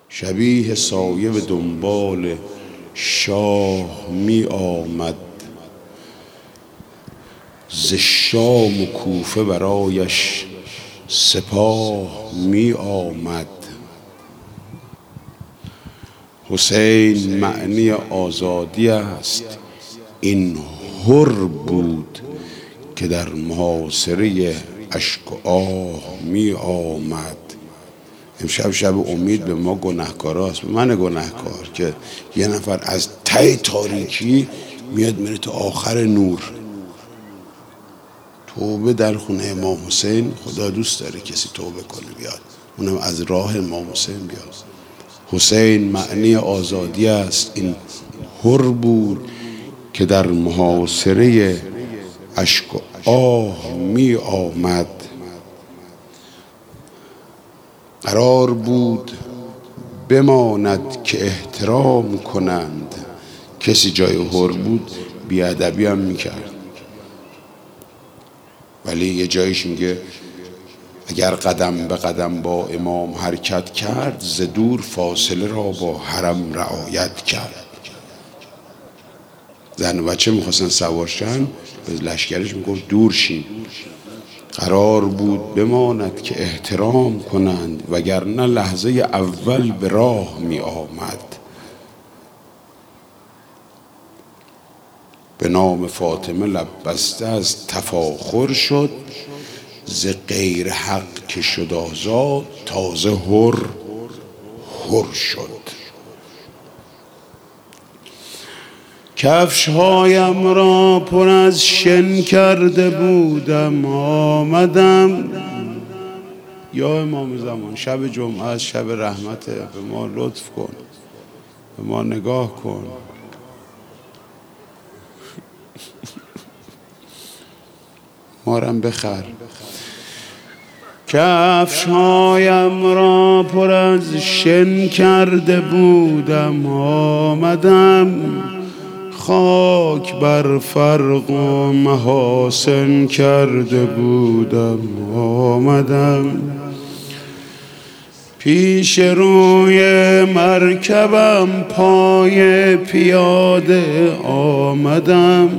شبیه سایه به دنبال شاه می آمد، ز شام و کوفه برایش سپاه می آمد. حسین معنی آزادی است، این حر بود که در محاصره اشک و آه می آمد. امشب شب امید به ما گناهکاراست، به من گناهکار، که یه نفر از ته تاریکی میاد میره تا آخر نور. توبه در خونه امام حسین، خدا دوست داره کسی توبه کنه بیاد، اونم از راه امام حسین بیاد. حسین معنی آزادی است، این حر بود که در محاصره اشک و آه می آمد. قرار بود بماند که احترام کنند، کسی جای حر بود بیادبی هم میکرد، ولی یه جایش میگه اگر قدم به قدم با امام حرکت کرد، ز دور فاصله را با حرم رعایت کرد. زن و بچه میخواستن سوارشن، به لشکرش میگفت دور شین. قرار بود بماند که احترام کنند، وگرنه لحظه اول به راه می آمد. به نام فاطمه لب بسته از تفاخر شد، ز غیر حق که شد آزاد، تازه حر شد. کفشهایم را پر از شن کرده بودم، آمدم. یا امام زمان، شب جمعه است، شب رحمته، به ما لطف کن، به ما نگاه کن. مارم بخر. کفشهایم را پر از شن کرده بودم، آمدم. خاک بر فرق و محاسن کرده بودم، آمدم. پیش روی مرکبم پای پیاده آمدم،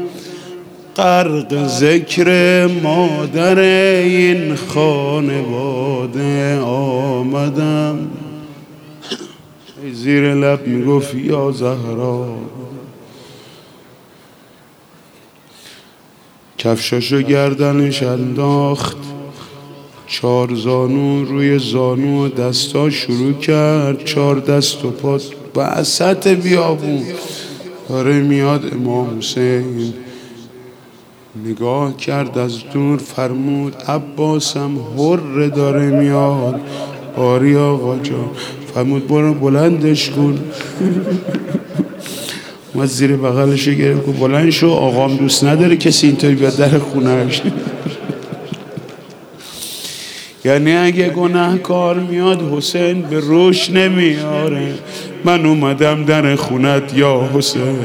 غرق ذکر مادر این خانواده آمدم. زیر لب میگفت یا زهرا. کفشاشو گردنش انداخت، 4 زانو روی زانو، دستا شروع کرد، 4 دست و پا وسط بیابون داره میاد. امام حسین نگاه کرد از دور، فرمود عباسم حر داره میاد. آری آقا جان. فرمود برو بلندش کن. ما زیر بغلشو گرفت، بلند شو، آقام دوست نداره کسی اینطوری بیاد در خونهش. یعنی اگه گناهکار میاد حسین به روش نمیاره. من اومدم در خونت یا حسین.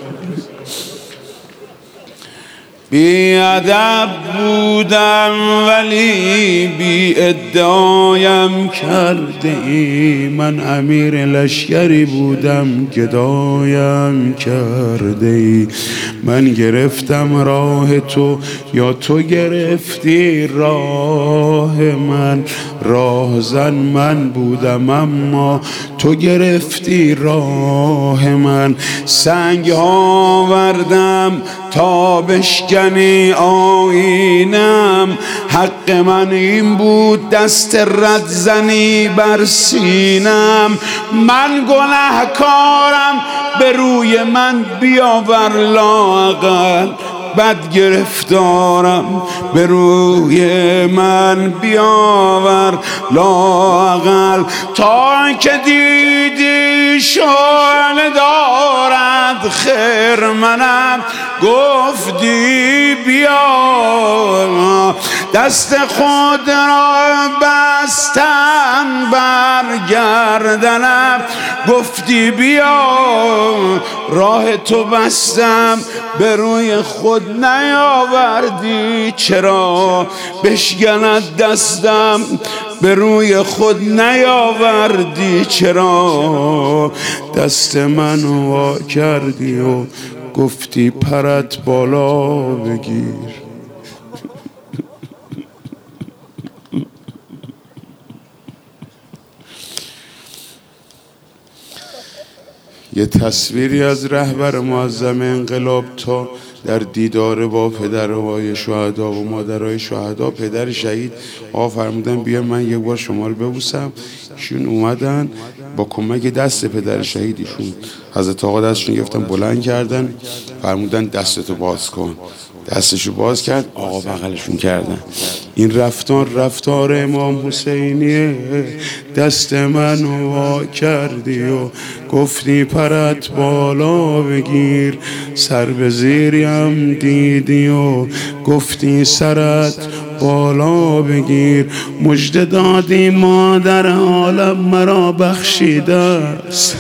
بی ادب بودم ولی بی ادعایم کرده ای، من امیر لشکری بودم گدایم کرده ای. من گرفتم راه تو یا تو گرفتی راه من، راهزن من بودم اما تو گرفتی راه من. سنگ ها وردم تا بشکنی آیینم، حق من این بود دست رد زنی بر سینم. من گناهکارم به روی من بیاور لااقل، بد گرفتارم به روی من بیاور لااقل. تا که دیدی شعله دارد خرمنم، گفتی بیا. دست خود را بستن برگردنم، گفتی بیا راه تو بستم به روی خود نیاوردی، چرا بشکند دستم به روی خود نیاوردی، چرا دست منو وا کردی و گفتی پرت بالا بگیر. یه تصویری از رهبر معظم انقلاب تا در دیدار با پدرهای شهدا و مادرای شهدا، پدر شهید آقا فرمودن بیا من یک بار شما رو ببوسم. ایشون اومدن با کمک دست پدر شهیدشون حضرت آقا دستشون گرفتن بلند کردن، فرمودن دستتو باز کن. دستشو باز کرد، آقا بغلشون کردن. این رفتار امام حسینیه. دست منو وا کردی و گفتی پرت بالا بگیر، سر به زیریم دیدی و گفتی سرت بالا بگیر. مژده دادی مادر عالم مرا بخشیده است.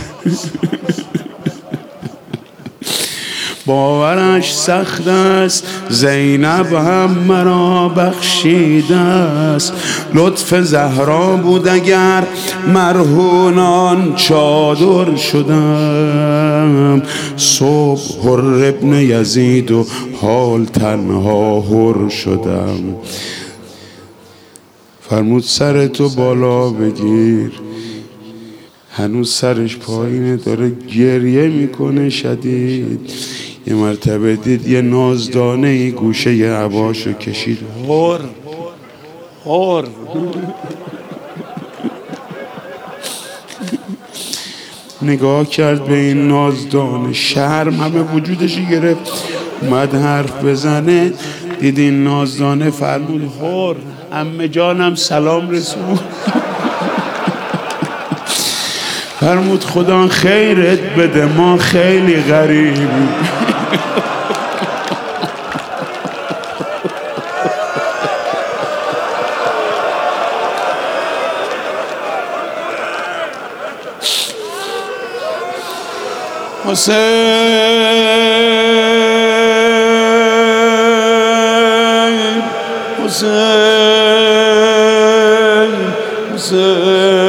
باورش سخت است زینب هم مرا بخشیده است. لطف زهرا بود اگر مرهونان چادر شدم، صبح حر ابن یزید و حال تنها حر شدم. فرمود سر تو بالا بگیر. هنوز سرش پایینه، داره گریه میکنه شدید. یه مرتبه دید یه نازدانه ای گوشه عباشو کشید، هر نگاه کرد به این نازدانه، شرم همه وجودشی گرفت، اومد حرف بزنه. دید این نازدانه، فرمود هر عمه جانم سلام رسون. فرمود خدا خیرت بده ما خیلی غریبیم. حسین حسین حسین